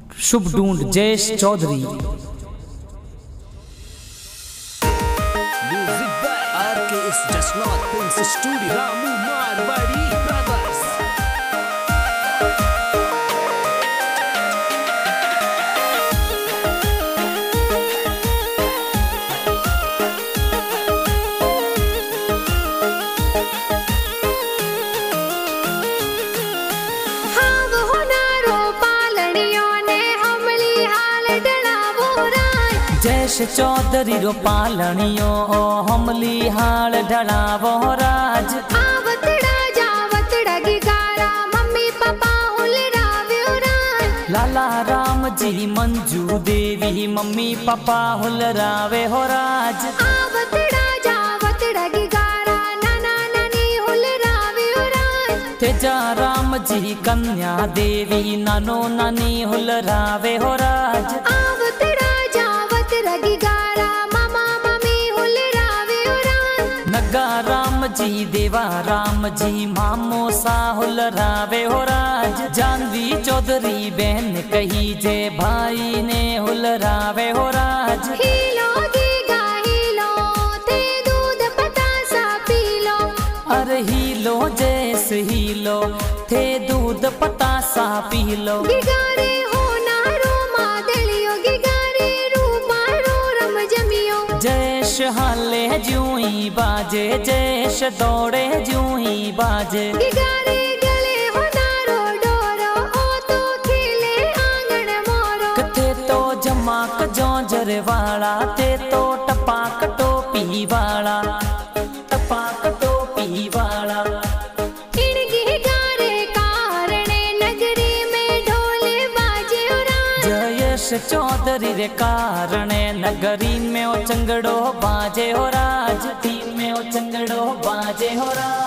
शुभ ढूंढ Jayesh Chaudhary. Music by RKS Jasnaut prince studio Ramu Marwadi brothers. Jayesh Chaudhary रो पालनियो हमली हाल ढलावो राज। आवतड़ा जावतड़ा गिगारा मम्मी पापा हुलराव्यो राज। लाला राम जी मंजू देवी मम्मी पापा हुलरावे हो राज। आवतड़ा जावतड़ा गिगारा नाना नानी हुलराव्यो राज। तेजा राम जी कन्या देवी नानो नानी हुलरावे हो राज। आवतड़ा जावतड़ा गिगारा मामा मम्मी हुलराव्यो राज। नगा राम जी देवा राम जी मामो सा हुलरावे हो राज। जानवी चौधरी बहन कही जे भाई ने हुलरावे हो राज। हीलो गीगा हीलो ते दूध पतासा पीलो। अरे हीलो जैस हीलो थे दूध पतासा पीलो। गिगारे हो नारो मादलियो गिगारे रूपा रो रम जमियो। जयेश हाले ज्यूं ही बाजे जयेश दौड़े ज्यूं ही बाजे। गिगारे गले हो नारो डोरो ओ तो खेले आंगन मोरो। कथे तो जमाक जौंजर वाला ते तो टपाक टोपी वाला टपाक टोपी वाला। इन गिगारे कारणे नगरी में ढोले बाजे हो राज। जयेश चौधरी रे कारणे नगरी में ओ चंगड़ो बाजे हो राज। टीम में ओ चंगड़ो बाजे हो राज।